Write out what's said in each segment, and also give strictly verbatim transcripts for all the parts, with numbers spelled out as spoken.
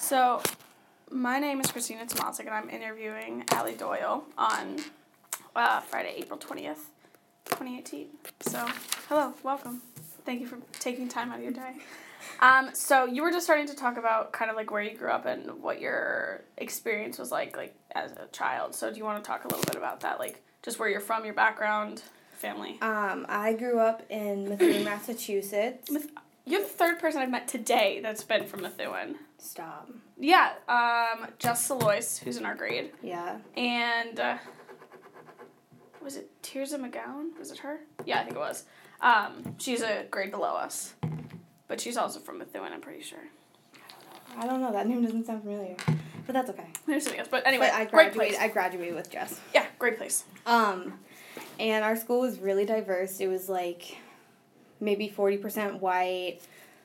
So, my name is Christina Tomasik, and I'm interviewing Allie Doyle on uh, Friday, April twentieth, twenty eighteen. So, hello, welcome. Thank you for taking time out of your day. Um, so, you were just starting to talk about kind of like where you grew up and what your experience was like, like as a child. So, do you want to talk a little bit about that, like just where you're from, your background, family? Um, I grew up in Methuen, Massachusetts. Meth- You're the third person I've met today that's been from Methuen. Stop. Yeah, um, Jess Salois, who's in our grade. Yeah. And, uh, was it Tirza McGowan? Was it her? Yeah, I think it was. Um, she's a grade below us. But she's also from Methuen, I'm pretty sure. I don't know. That name doesn't sound familiar. But that's okay. There's something else. But anyway, but I great graduated, place. I graduated with Jess. Yeah, great place. Um, and our school was really diverse. It was like maybe forty percent white,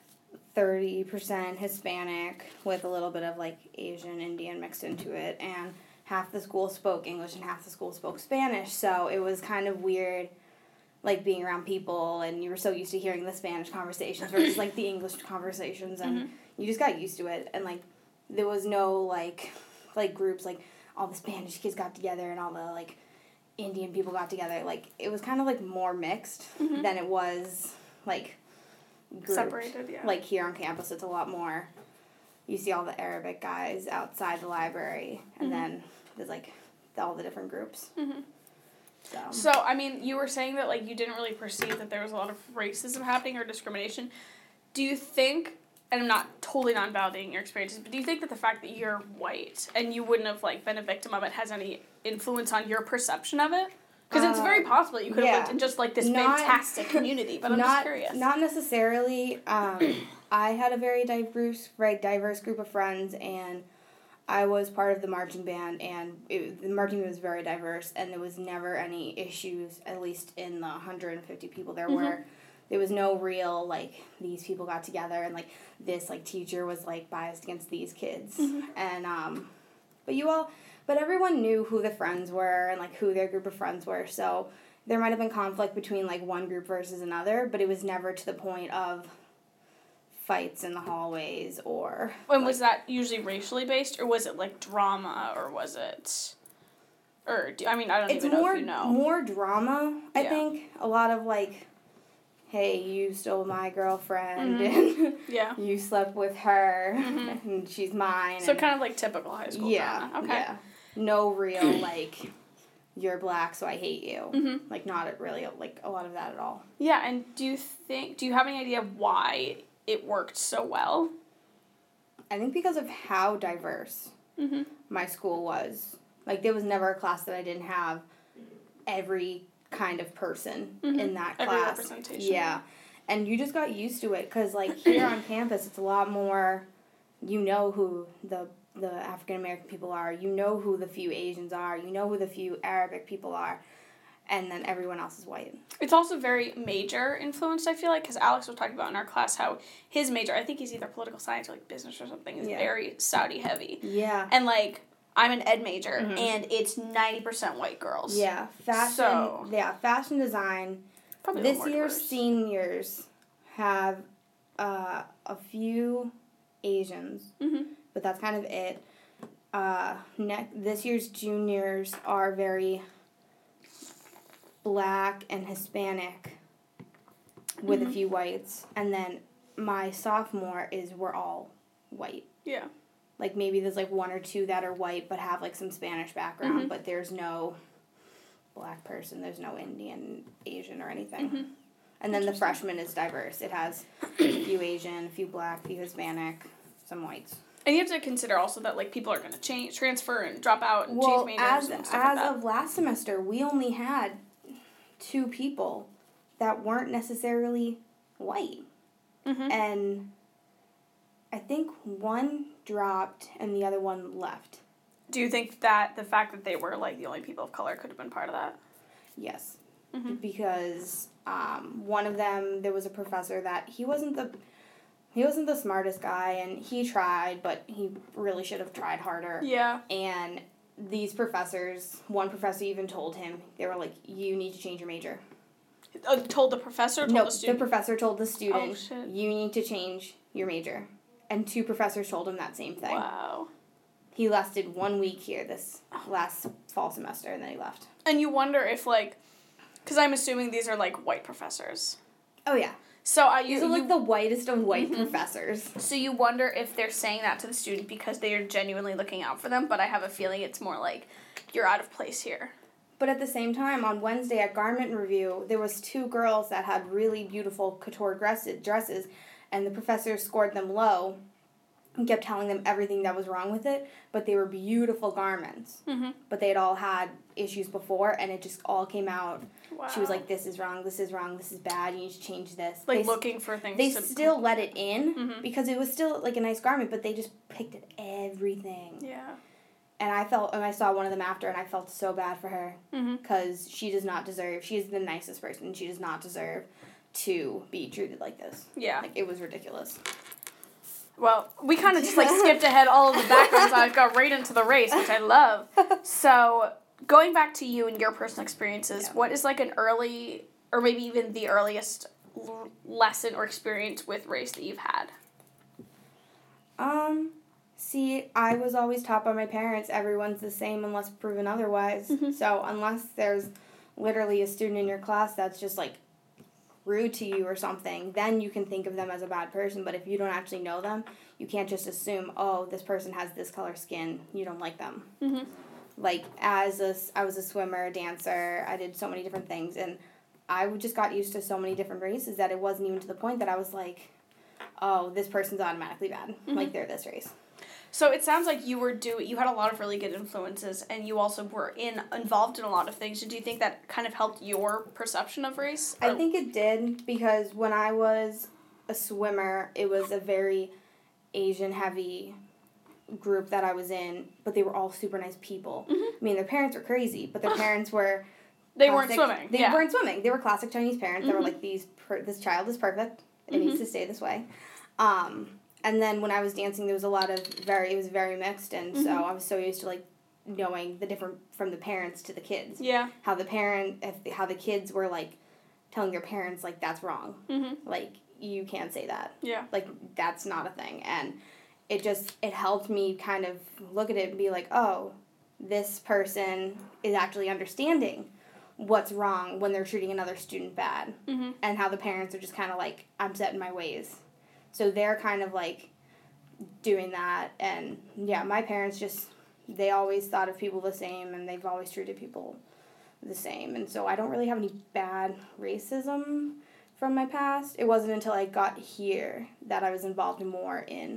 thirty percent Hispanic, with a little bit of like Asian, Indian mixed into it. And half the school spoke English and half the school spoke Spanish. So it was kind of weird, like being around people, and you were so used to hearing the Spanish conversations versus like the English conversations, and mm-hmm. you just got used to it. And like there was no like like groups, like all the Spanish kids got together and all the like Indian people got together. Like it was kind of like more mixed mm-hmm. than it was like grouped. Separated. Yeah, like here on campus it's a lot more. You see all the Arabic guys outside the library, and mm-hmm. then there's like all the different groups. Mm-hmm. So. so, I mean, you were saying that, like, you didn't really perceive that there was a lot of racism happening or discrimination. Do you think, and I'm not totally not validating your experiences, but do you think that the fact that you're white and you wouldn't have, like, been a victim of it has any influence on your perception of it? Because uh, it's very possible you could have yeah. lived in just, like, this not, fantastic community, but I'm not, just curious. Not necessarily. Um, I had a very diverse, very diverse group of friends, and I was part of the marching band, and it, the marching band was very diverse, and there was never any issues, at least in the one hundred fifty people there mm-hmm. were. There was no real, like, these people got together, and, like, this, like, teacher was, like, biased against these kids. Mm-hmm. And, um, but you all, but everyone knew who the friends were and, like, who their group of friends were, so there might have been conflict between, like, one group versus another, but it was never to the point of fights in the hallways or... And like, was that usually racially based, or was it, like, drama, or was it... Or, do, I mean, I don't it's even more, know if you know. It's more drama, I yeah. think. A lot of, like, hey, you stole my girlfriend, mm-hmm. and yeah. you slept with her, mm-hmm. and she's mine. So and, kind of like typical high school yeah, drama. Okay. Yeah. No real, like, you're black, so I hate you. Mm-hmm. Like, not really, like, a lot of that at all. Yeah, and do you think, do you have any idea why it worked so well? I think because of how diverse mm-hmm. my school was. Like, there was never a class that I didn't have every kind of person mm-hmm. in that class. Every representation. Yeah. And you just got used to it, because, like, here on campus, it's a lot more, you know who the the African-American people are, you know who the few Asians are, you know who the few Arabic people are, and then everyone else is white. It's also very major influenced, I feel like, because Alex was talking about in our class how his major, I think he's either political science or, like, business or something, is yeah. very Saudi heavy. Yeah. And, like, I'm an ed major, mm-hmm. and it's ninety percent white girls. Yeah. Fashion, so, yeah, fashion design. Probably this year's diverse. Seniors have uh, a few Asians, mm-hmm. but that's kind of it. Uh, ne- this year's juniors are very black and Hispanic with mm-hmm. a few whites. And then my sophomore is we're all white. Yeah. Like, maybe there's, like, one or two that are white but have, like, some Spanish background, mm-hmm. but there's no black person, there's no Indian, Asian, or anything. Mm-hmm. And then the freshman is diverse. It has a few Asian, a few black, a few Hispanic, some whites. And you have to consider also that, like, people are going to change, transfer, and drop out and well, change majors as, and stuff as like that. of last semester, we only had two people that weren't necessarily white. Mm-hmm. And I think one dropped and the other one left. Do you think that the fact that they were, like, the only people of color could have been part of that? Yes. Mm-hmm. Because um, one of them, there was a professor that he wasn't the he wasn't the smartest guy, and he tried, but he really should have tried harder. Yeah. And these professors, one professor even told him, they were like, you need to change your major. Oh, told the professor or told no, the student? the professor told the student, oh, shit. you need to change your major. and two professors told him that same thing. Wow. He lasted one week here this last fall semester, and then he left. And you wonder if, like, because I'm assuming these are, like, white professors. Oh, yeah. So I you, These are, like, you, the whitest of white mm-hmm. professors. So you wonder if they're saying that to the student because they are genuinely looking out for them, but I have a feeling it's more like, you're out of place here. But at the same time, on Wednesday at Garment Review, there was two girls that had really beautiful couture dresses, and the professor scored them low and kept telling them everything that was wrong with it, but they were beautiful garments. Mm-hmm. But they had all had issues before, and it just all came out. Wow. She was like, this is wrong, this is wrong, this is bad, you need to change this. Like they, looking for things They to... still let it in, mm-hmm. because it was still, like, a nice garment, but they just picked at everything. Yeah. And I felt, and I saw one of them after, and I felt so bad for her, because mm-hmm. she does not deserve, she is the nicest person, she does not deserve to be treated like this. Yeah. Like, it was ridiculous. Well, we kind of just, like, skipped ahead all of the backgrounds. I got right into the race, which I love. So, going back to you and your personal experiences, yeah. what is, like, an early, or maybe even the earliest l- lesson or experience with race that you've had? Um, see, I was always taught by my parents, everyone's the same unless proven otherwise. Mm-hmm. So, unless there's literally a student in your class that's just, like, rude to you or something, then you can think of them as a bad person. But if you don't actually know them, you can't just assume, oh, this person has this color skin, you don't like them. Mm-hmm. Like, as a, I was a swimmer, a dancer, I did so many different things, and I just got used to so many different races that it wasn't even to the point that I was like, oh, this person's automatically bad. Mm-hmm. Like, they're this race. So it sounds like you were do you had a lot of really good influences, and you also were in involved in a lot of things. Do you think that kind of helped your perception of race? I think it did, because when I was a swimmer, it was a very Asian-heavy group that I was in, but they were all super nice people. Mm-hmm. I mean, their parents were crazy, but their parents were They classic, weren't swimming. They yeah. weren't swimming. They were classic Chinese parents. Mm-hmm. They were like, these per- this child is perfect. It mm-hmm. needs to stay this way. Um... And then when I was dancing, there was a lot of very, it was very mixed, and mm-hmm. so I was so used to, like, knowing the different, from the parents to the kids. Yeah. How the parent, if how the kids were, like, telling their parents, like, that's wrong. Mm-hmm. Like, you can't say that. Yeah. Like, that's not a thing. And it just, it helped me kind of look at it and be like, oh, this person is actually understanding what's wrong when they're treating another student bad. Mm-hmm. And how the parents are just kind of like, I'm set in my ways. So they're kind of, like, doing that, and, yeah, my parents just, they always thought of people the same, and they've always treated people the same, and so I don't really have any bad racism from my past. It wasn't until I got here that I was involved more in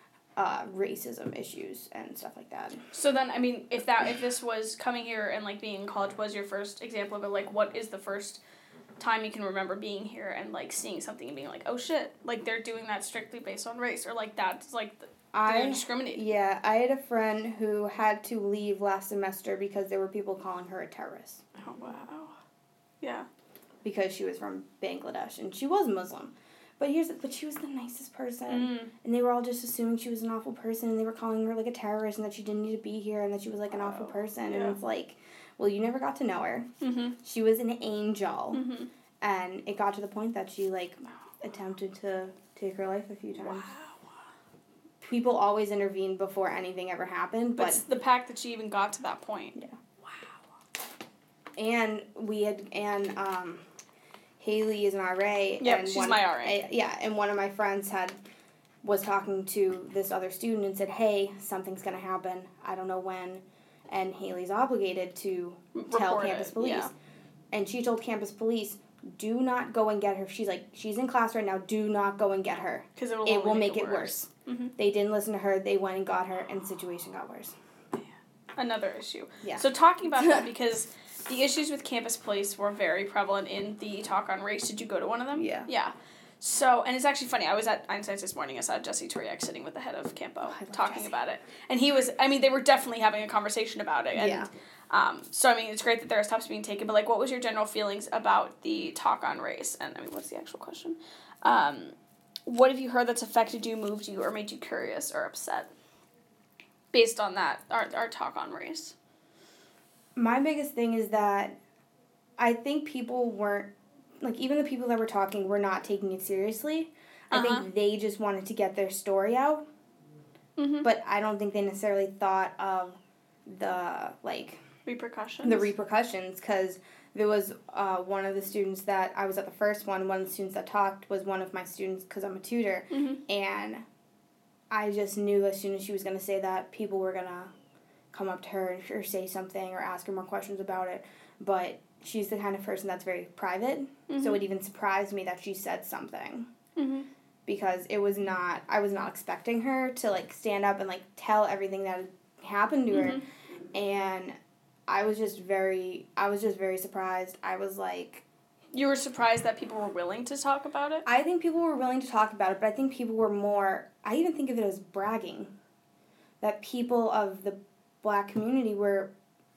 uh, racism issues and stuff like that. So then, I mean, if that, if this was coming here and, like, being in college was your first example of it, like, what is the first time you can remember being here and, like, seeing something and being like, oh shit, like, they're doing that strictly based on race, or, like, that's, like, they're I, discriminating. Yeah, I had a friend who had to leave last semester because there were people calling her a terrorist. Oh, wow. Yeah. Because she was from Bangladesh, and she was Muslim. But here's, but she was the nicest person, Mm. and they were all just assuming she was an awful person, and they were calling her, like, a terrorist, and that she didn't need to be here, and that she was, like, an awful person, Yeah. and it's like, well, you never got to know her. Mm-hmm. She was an angel. Mm-hmm. And it got to the point that she, like, attempted to take her life a few times. Wow. People always intervened before anything ever happened, but... But the fact that she even got to that point. Yeah. Wow. And we had, and, um, Haley is an R A. Yep, and she's one, my R A. Uh, yeah, and one of my friends had, was talking to this other student and said, hey, something's gonna happen. I don't know when. And Haley's obligated to Report tell campus it, police. yeah. And she told campus police, do not go and get her. She's like, she's in class right now. Do not go and get her. Because it will, it will make, make it worse. worse. Mm-hmm. They didn't listen to her. They went and got her, and the situation got worse. Another issue. Yeah. So talking about that, because the issues with campus police were very prevalent in the talk on race. Did you go to one of them? Yeah. Yeah. So, and it's actually funny, I was at Einstein's this morning, I saw Jesse Toriak sitting with the head of Campo, Oh, talking Jesse. about it. And he was, I mean, they were definitely having a conversation about it. And, Yeah. Um, so, I mean, it's great that there are steps being taken, but, like, what was your general feelings about the talk on race? And, I mean, what's the actual question? Um, what have you heard that's affected you, moved you, or made you curious or upset? Based on that, our, our talk on race. My biggest thing is that I think people weren't, like, even the people that were talking were not taking it seriously. I Uh-huh. think they just wanted to get their story out, Mm-hmm. but I don't think they necessarily thought of the, like, Repercussions. the repercussions, because there was uh, one of the students that, I was at the first one, one of the students that talked was one of my students, because I'm a tutor, Mm-hmm. and I just knew as soon as she was going to say that, people were going to come up to her or say something or ask her more questions about it, but she's the kind of person that's very private, Mm-hmm. so it even surprised me that she said something, Mm-hmm. because it was not, I was not expecting her to, like, stand up and, like, tell everything that had happened to her, Mm-hmm. and I was just very, I was just very surprised. I was like... You were surprised that people were willing to talk about it? I think people were willing to talk about it, but I think people were more, I even think of it as bragging. That people of the black community were,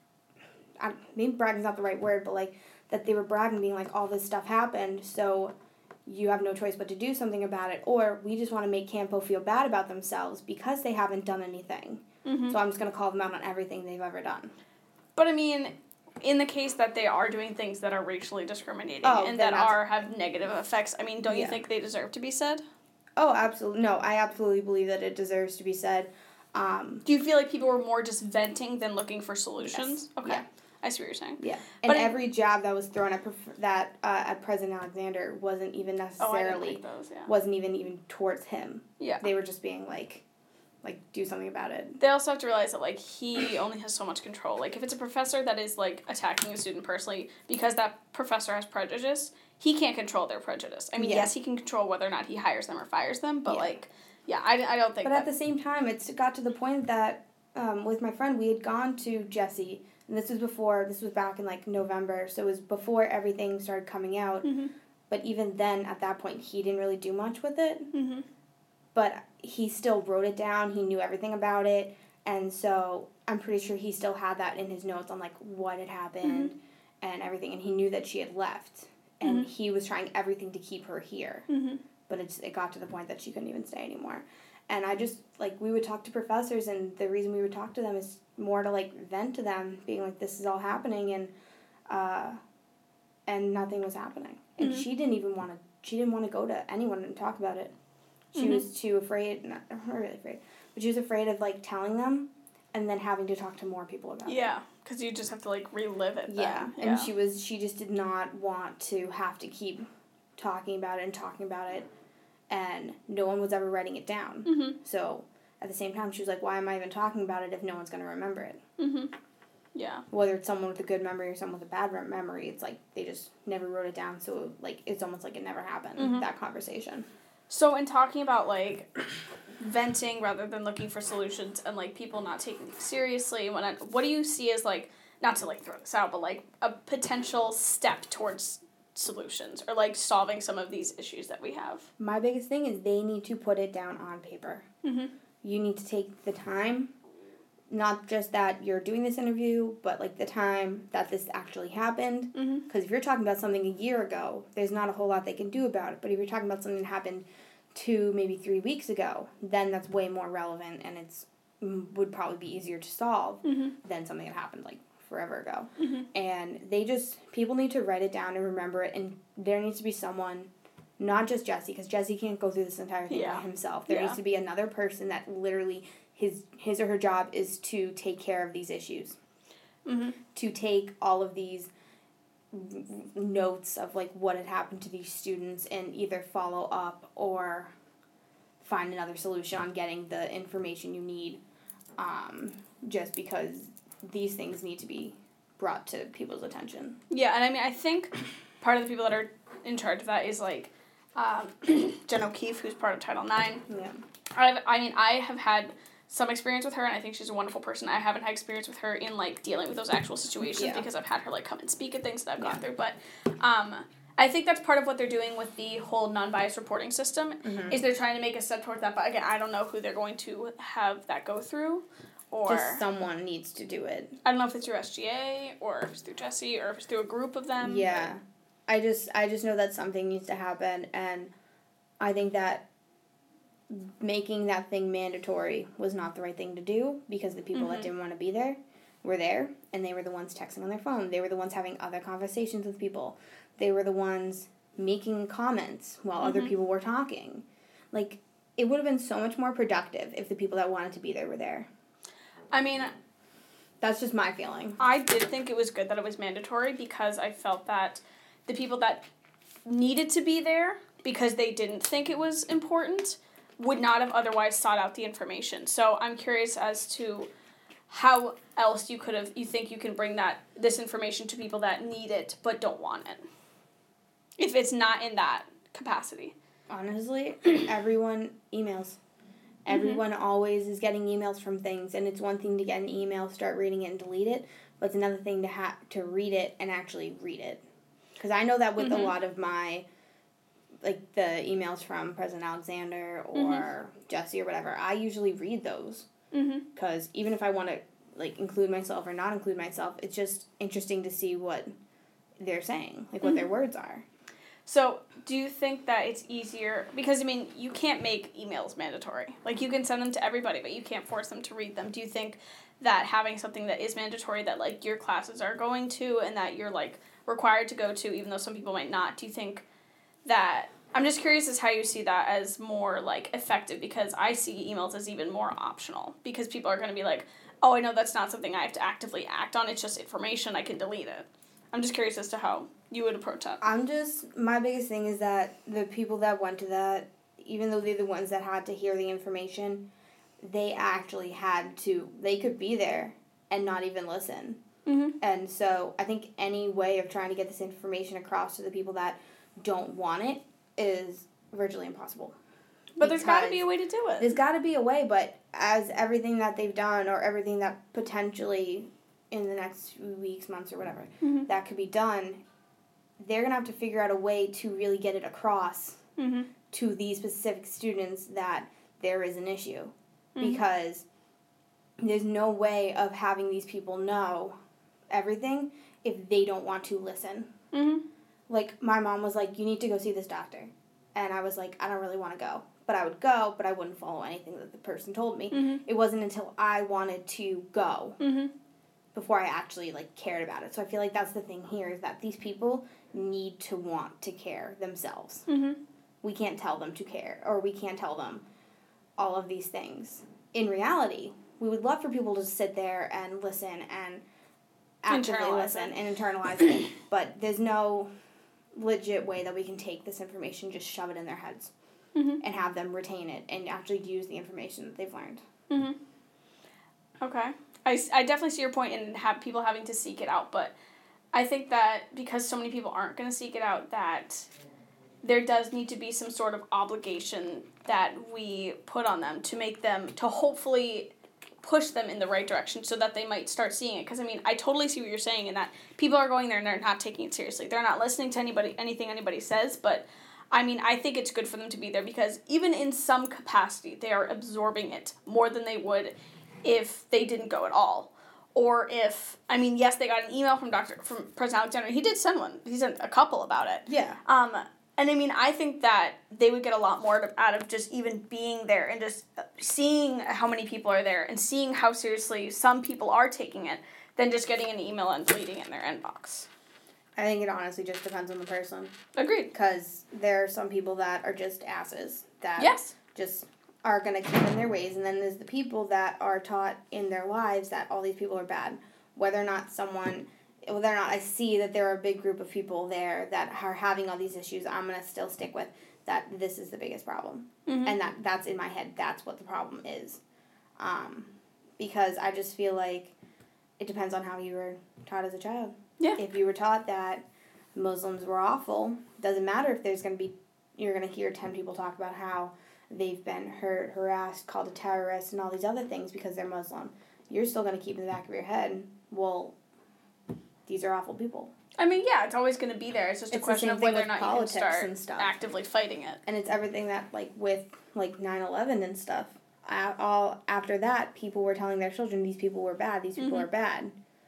I, maybe bragging's not the right word, but, like, that they were bragging, being like, all this stuff happened, so you have no choice but to do something about it, or we just want to make Campo feel bad about themselves because they haven't done anything. Mm-hmm. So I'm just going to call them out on everything they've ever done. But, I mean, in the case that they are doing things that are racially discriminating Oh, and then that that's- are have negative effects, I mean, don't you Yeah. think they deserve to be said? Oh, absolutely. No, I absolutely believe that it deserves to be said. Um, Do you feel like people were more just venting than looking for solutions? Yes. Okay. Yeah. I see what you're saying. yeah. And But I- every jab that was thrown at prof- that uh, at President Alexander wasn't even Oh, I necessarily didn't like those, yeah. wasn't even even towards him. Yeah. They were just being like, like do something about it. They also have to realize that, like, he only has so much control. Like, if it's a professor that is, like, attacking a student personally because that professor has prejudice, he can't control their prejudice. I mean, Yeah. yes, he can control whether or not he hires them or fires them, but, Yeah. like, yeah, I, I don't think But that... at the same time, it's got to the point that um, with my friend, we had gone to Jesse, and this was before, this was back in like November, so it was before everything started coming out. Mm-hmm. But even then, at that point, he didn't really do much with it. Mm-hmm. But he still wrote it down. He knew everything about it, and so I'm pretty sure he still had that in his notes on like what had happened Mm-hmm. and everything. And he knew that she had left, and Mm-hmm. he was trying everything to keep her here. Mm-hmm. But it just, it got to the point that she couldn't even stay anymore. And I just, like, we would talk to professors, and the reason we would talk to them is more to, like, vent to them, being like, this is all happening, and, uh, and nothing was happening. And Mhm. she didn't even want to, she didn't want to go to anyone and talk about it. She Mhm. was too afraid, not, not really afraid, but she was afraid of, like, telling them, and then having to talk to more people about it. Yeah, because you just have to, like, relive it Yeah, then. and she was, she just did not want to have to keep talking about it and talking about it, and no one was ever writing it down. Mm-hmm. So, at the same time, she was like, why am I even talking about it if no one's going to remember it? Mm-hmm. Yeah. Whether it's someone with a good memory or someone with a bad rem- memory, it's like, they just never wrote it down, so, like, it's almost like it never happened, Mhm. that conversation. So, in talking about, like, venting rather than looking for solutions and, like, people not taking things seriously, when I, what do you see as, like, not to, like, throw this out, but, like, a potential step towards solutions or, like, solving some of these issues that we have? My biggest thing is they need to put it down on paper. Mm-hmm. You need to take the time, not just that you're doing this interview, but, like, the time that this actually happened. Mm-hmm. Because if you're talking about something a year ago, there's not a whole lot they can do about it. But if you're talking about something that happened two, maybe three weeks ago, then that's way more relevant, and it's mm, would probably be easier to solve Mm-hmm. than something that happened, like, forever ago. Mm-hmm. And they just, people need to write it down and remember it, and there needs to be someone, not just Jesse, because Jesse can't go through this entire thing Yeah. by himself. There Yeah. needs to be another person that literally, his his or her job is to take care of these issues. Mm-hmm. To take all of these notes of, like, what had happened to these students and either follow up or find another solution on getting the information you need, um, just because these things need to be brought to people's attention. Yeah, and I mean, I think part of the people that are in charge of that is, like, um, Jen O'Keefe, who's part of Title nine. Yeah. I've, I mean, I have had some experience with her, and I think she's a wonderful person. I haven't had experience with her in, like, dealing with those actual situations Yeah. because I've had her, like, come and speak at things that I've gone Yeah. through. But um, I think that's part of what they're doing with the whole non-biased reporting system, Mhm. is they're trying to make a step towards that. But, again, I don't know who they're going to have that go through. Or Just someone needs to do it. I don't know if it's through S G A, or if it's through Jesse, or if it's through a group of them. Yeah. I just I just know that something needs to happen, and I think that making that thing mandatory was not the right thing to do, because the people Mhm. that didn't want to be there were there, and they were the ones texting on their phone. They were the ones having other conversations with people. They were the ones making comments while other Mhm. people were talking. Like, it would have been so much more productive if the people that wanted to be there were there. I mean, that's just my feeling. I did think it was good that it was mandatory because I felt that the people that needed to be there because they didn't think it was important would not have otherwise sought out the information. So I'm curious as to how else you could have, you think you can bring that, this information to people that need it but don't want it. If it's not in that capacity. Honestly, everyone emails. Everyone mm-hmm. always is getting emails from things, and it's one thing to get an email, start reading it, and delete it, but it's another thing to ha- to read it and actually read it. Because I know that with mm-hmm. a lot of my, like, the emails from President Alexander or mm-hmm. Jesse or whatever, I usually read those. Because mm-hmm. even if I want to, like, include myself or not include myself, it's just interesting to see what they're saying, like, what mm-hmm. their words are. So, do you think that it's easier, because, I mean, you can't make emails mandatory. Like, you can send them to everybody, but you can't force them to read them. Do you think that having something that is mandatory that, like, your classes are going to and that you're, like, required to go to, even though some people might not, do you think that, I'm just curious as how you see that as more, like, effective, because I see emails as even more optional, because people are going to be like, oh, I know that's not something I have to actively act on, it's just information, I can delete it. I'm just curious as to how you would approach that. I'm just, my biggest thing is that the people that went to that, even though they're the ones that had to hear the information, they actually had to, they could be there and not even listen. Mm-hmm. And so I think any way of trying to get this information across to the people that don't want it is virtually impossible. But there's got to be a way to do it. There's got to be a way, but as everything that they've done or everything that potentially in the next few weeks, months, or whatever, mm-hmm. that could be done, they're going to have to figure out a way to really get it across mm-hmm. to these specific students that there is an issue. Mm-hmm. Because there's no way of having these people know everything if they don't want to listen. Mm-hmm. Like, my mom was like, you need to go see this doctor. And I was like, I don't really want to go. But I would go, but I wouldn't follow anything that the person told me. Mm-hmm. It wasn't until I wanted to go mm-hmm. before I actually, like, cared about it. So I feel like that's the thing here, is that these people need to want to care themselves. Mm-hmm. We can't tell them to care, or we can't tell them all of these things. In reality, we would love for people to sit there and listen and actively listen it. and internalize it. But there's no legit way that we can take this information, just shove it in their heads, mm-hmm. and have them retain it and actually use the information that they've learned. Mm-hmm. Okay. I, I definitely see your point in have people having to seek it out, but I think that because so many people aren't going to seek it out, that there does need to be some sort of obligation that we put on them to make them, to hopefully push them in the right direction so that they might start seeing it. Because, I mean, I totally see what you're saying in that people are going there and they're not taking it seriously. They're not listening to anybody, anything anybody says, but, I mean, I think it's good for them to be there because even in some capacity, they are absorbing it more than they would if they didn't go at all. Or if, I mean, yes, they got an email from Doctor from President Alexander. He did send one. He sent a couple about it. Yeah. Um, and I mean, I think that they would get a lot more out of just even being there and just seeing how many people are there and seeing how seriously some people are taking it than just getting an email and deleting it in their inbox. I think it honestly just depends on the person. Agreed. Because there are some people that are just asses that yes. just are going to keep in their ways, and then there's the people that are taught in their lives that all these people are bad. Whether or not someone, whether or not I see that there are a big group of people there that are having all these issues, I'm going to still stick with that this is the biggest problem. Mm-hmm. And that that's in my head, that's what the problem is. Um, because I just feel like it depends on how you were taught as a child. Yeah. If you were taught that Muslims were awful, doesn't matter if there's going to be, you're going to hear ten people talk about how they've been hurt, harassed, called a terrorist, and all these other things because they're Muslim. You're still going to keep in the back of your head, well, these are awful people. I mean, yeah, it's always going to be there. It's just a it's question of whether or not you can start actively fighting it. And it's everything that, like, with, like, nine eleven and stuff, I, all after that, people were telling their children, these people were bad, these people mm-hmm. are bad.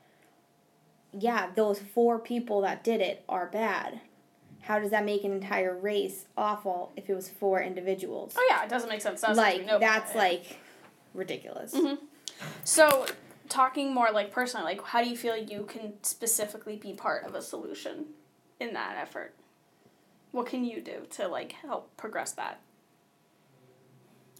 Yeah, those four people that did it are bad. How does that make an entire race awful if it was four individuals? Oh, yeah, it doesn't make sense. That's like, that's, like, ridiculous. Mm-hmm. So, talking more, like, personally, like, how do you feel you can specifically be part of a solution in that effort? What can you do to, like, help progress that?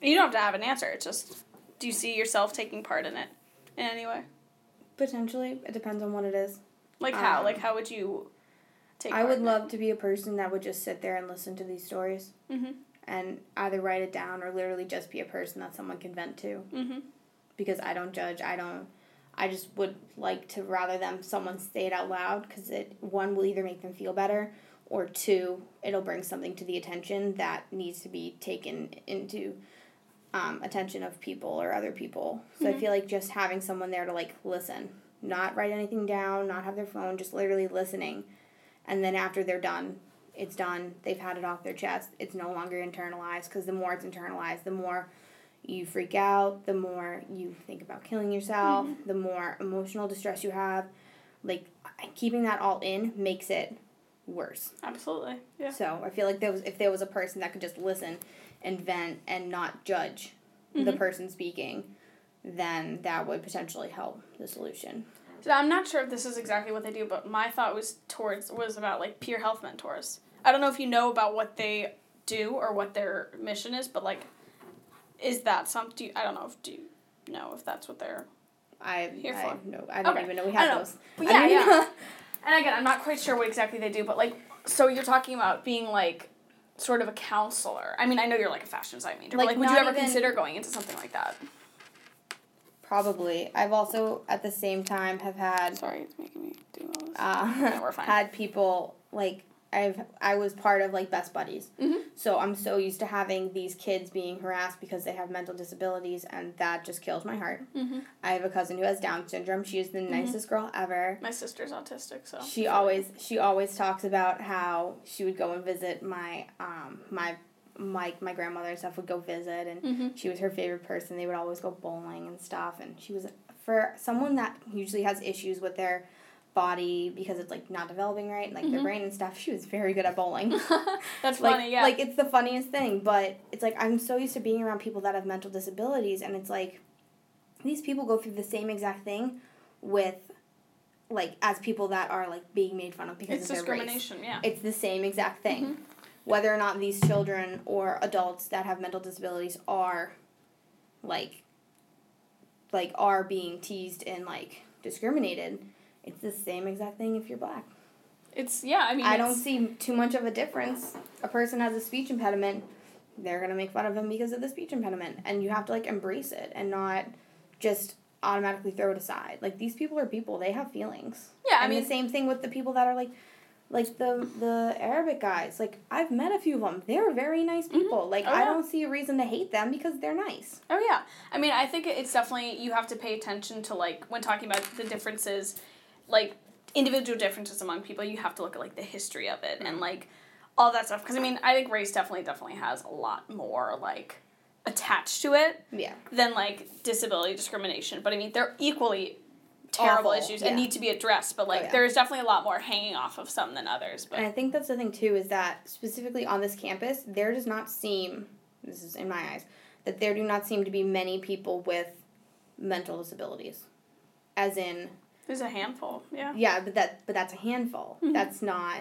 You don't have to have an answer. It's just, do you see yourself taking part in it in any way? Potentially. It depends on what it is. Like how? Um, like how would you take part I would in love it? to be a person that would just sit there and listen to these stories. Mm-hmm. And either write it down or literally just be a person that someone can vent to. Mm-hmm. Because I don't judge. I don't... I just would like to rather them someone say it out loud because it, one, will either make them feel better or two, it'll bring something to the attention that needs to be taken into um, attention of people or other people. So Mm-hmm. I feel like just having someone there to, like, listen. Not write anything down, not have their phone, just literally listening. And then after they're done, it's done. They've had it off their chest. It's no longer internalized because the more it's internalized, the more you freak out, the more you think about killing yourself, Mm-hmm. the more emotional distress you have. Like, keeping that all in makes it worse. Absolutely. Yeah. So I feel like there was if there was a person that could just listen and vent and not judge Mm-hmm. the person speaking, then that would potentially help the solution. So I'm not sure if this is exactly what they do, but my thought was towards was about like peer health mentors. I don't know if you know about what they do or what their mission is, but like, is that something? I don't know if do you know if that's what they're I Here I for. have no I don't Okay. even know we I have don't know. those. But I yeah, don't even yeah. know. And again, I'm not quite sure what exactly they do, but like, so you're talking about being like sort of a counselor. I mean, I know you're like a fashion design major, Like, but like, would you not ever even- consider going into something like that? Probably. I've also at the same time have had Sorry, it's making me do all this. uh, No, we're fine. had people like I've I was part of like Best Buddies. Mhm. So I'm so used to having these kids being harassed because they have mental disabilities, and that just kills my heart. Mhm. I have a cousin who has Down syndrome. She is the nicest girl ever. My sister's autistic, so She always she always talks about how she would go and visit my um my my my grandmother and stuff would go visit, and Mhm. she was her favorite person. They would always go bowling and stuff, and she was for someone that usually has issues with their body because it's like not developing right, like their Mhm. brain and stuff. She was very good at bowling. That's like, funny, yeah. Like it's the funniest thing, but it's like I'm so used to being around people that have mental disabilities, and it's like these people go through the same exact thing with like as people that are like being made fun of because it's of their race. discrimination, yeah. It's the same exact thing. Mhm. Whether or not these children or adults that have mental disabilities are like like are being teased and like discriminated, it's the same exact thing if you're black. It's yeah, I mean I it's, don't see too much of a difference. A person has a speech impediment, they're going to make fun of him because of the speech impediment, and you have to like embrace it and not just automatically throw it aside. Like these people are people, they have feelings. Yeah, I and mean the same thing with the people that are like like the the Arabic guys. Like I've met a few of them. They're very nice people. Mm-hmm. Like Oh, I yeah. don't see a reason to hate them because they're nice. Oh yeah, I mean I think it's definitely you have to pay attention to like when talking about the differences, like individual differences among people. You have to look at like the history of it and like all that stuff. Because I mean I think race definitely definitely has a lot more like attached to it Yeah. than like disability discrimination. But I mean they're equally terrible Awful, issues yeah. and need to be addressed. But like Oh, yeah. there's definitely a lot more hanging off of some than others. But And I think that's the thing too is that specifically on this campus, there does not seem, this is in my eyes, that there do not seem to be many people with mental disabilities. As in, there's a handful. Yeah. yeah, but that but that's a handful. Mhm. That's not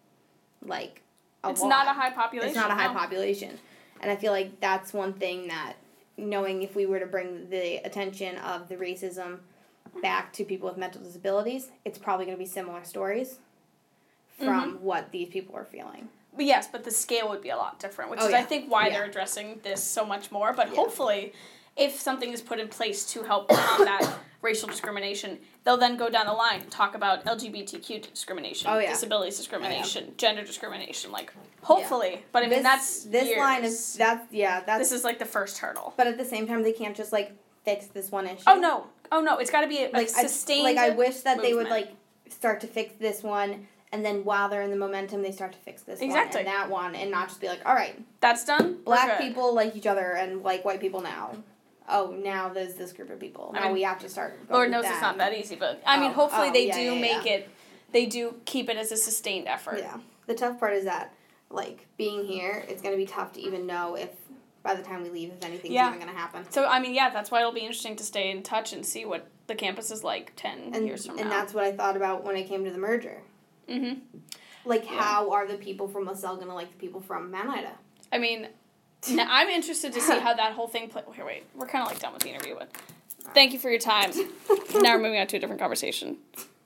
like a It's lot. not a high population. It's not a high no. population. And I feel like that's one thing that knowing if we were to bring the attention of the racism back to people with mental disabilities, it's probably going to be similar stories from Mm-hmm. what these people are feeling. But yes, but the scale would be a lot different, which Oh, is yeah. I think why Yeah. they're addressing this so much more. But Yeah. hopefully, if something is put in place to help combat racial discrimination, they'll then go down the line and talk about L G B T Q discrimination, Oh, yeah. disabilities discrimination, gender discrimination. Like hopefully, but I mean this, that's this years. line is that's yeah that's This is like the first hurdle. but at the same time they can't just like fix this one issue. Oh no! Oh no! It's got to be a, a like sustained. I, like I wish that they would movement. like start to fix this one, and then while they're in the momentum, they start to fix this Exactly. one and that one, and not just be like, all right, That's done. We're black good. people like each other and like white people now. Oh, now there's this group of people. I Now mean, we have to start. going Lord with knows that. it's not that easy, but I mean, Oh, hopefully oh, they yeah, do yeah, make yeah. it. They do keep it as a sustained effort. Yeah. The tough part is that, like, being here, it's going to be tough to even know if, by the time we leave, if anything's Yeah. even going to happen. So, I mean, yeah, that's why it'll be interesting to stay in touch and see what the campus is like ten And, years from and now. that's what I thought about when I came to the merger. Mm-hmm. Like, Yeah. how are the people from LaSalle going to like the people from Mount Ida? I mean, Now, I'm interested to see how that whole thing play. Here, wait. We're kind of like done with the interview, but thank you for your time. Now we're moving on to a different conversation.